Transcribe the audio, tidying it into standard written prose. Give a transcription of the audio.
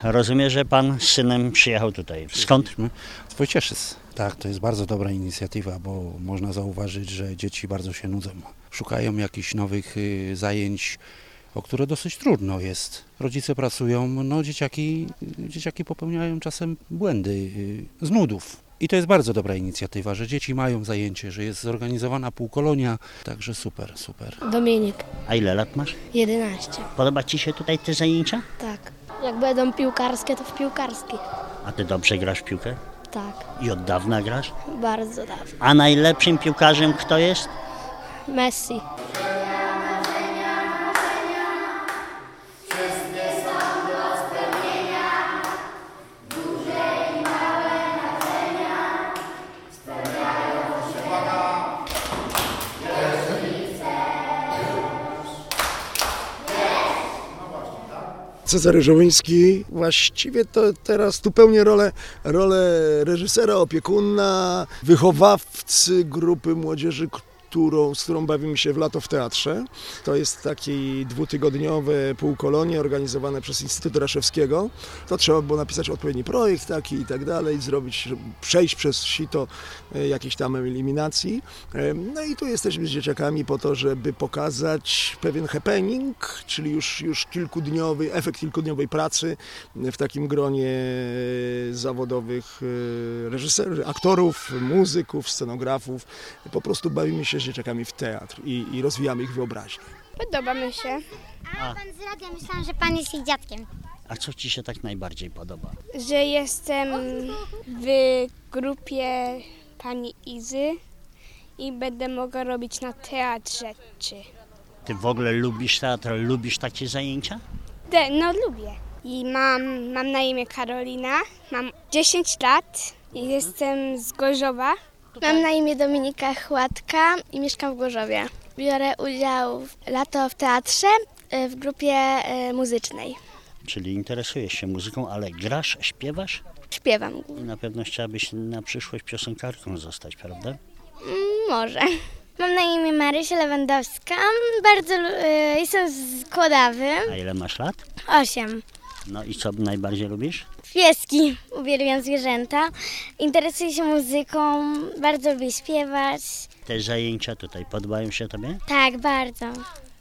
Rozumiem, że pan z synem przyjechał tutaj. Skąd? Z Wojcieszyc. Tak, to jest bardzo dobra inicjatywa, bo można zauważyć, że dzieci bardzo się nudzą. Szukają jakichś nowych zajęć, o które dosyć trudno jest. Rodzice pracują, no dzieciaki popełniają czasem błędy z nudów. I to jest bardzo dobra inicjatywa, że dzieci mają zajęcie, że jest zorganizowana półkolonia, także super, super. Dominik, A ile lat masz? 11. Podoba ci się tutaj te zajęcia? Tak. Jak będą piłkarskie, to w piłkarskich. A ty dobrze grasz w piłkę? Tak, I od dawna grasz? bardzo dawno. A najlepszym piłkarzem kto jest? Messi. Cezary Żołyński właściwie to teraz tu pełnię rolę reżysera, opiekuna, wychowawcy grupy młodzieży, z którą bawimy się w lato w teatrze. To jest takie dwutygodniowe półkolonie organizowane przez Instytut Raszewskiego. To trzeba było napisać odpowiedni projekt taki i tak dalej, przejść przez sito jakiejś tam eliminacji. No i tu jesteśmy z dzieciakami po to, żeby pokazać pewien happening, czyli już efekt kilkudniowej pracy w takim gronie zawodowych reżyserów, aktorów, muzyków, scenografów. Po prostu bawimy się z dzieciakami w teatr i rozwijamy ich wyobraźnię. Podoba mi się, A pan z radia, myślałam, że pan jest ich dziadkiem. A co ci się tak najbardziej podoba? że jestem w grupie pani Izy i będę mogła robić na teatr rzeczy. Ty w ogóle lubisz teatr, lubisz takie zajęcia? No lubię. I mam na imię Karolina, mam 10 lat i jestem z Gorzowa. Mam na imię Dominika Chładka i mieszkam w Gorzowie. Biorę udział w lato w teatrze w grupie muzycznej. Czyli interesujesz się muzyką, ale grasz, śpiewasz? Śpiewam. I na pewno chciałabyś na przyszłość piosenkarką zostać, prawda? Może. Mam na imię Marysia Lewandowska. Jestem z Kłodawy. A ile masz lat? 8. No i co najbardziej lubisz? Pieski. Uwielbiam zwierzęta. Interesuję się muzyką. Bardzo lubię śpiewać. Te zajęcia tutaj podobają się tobie? Tak, bardzo.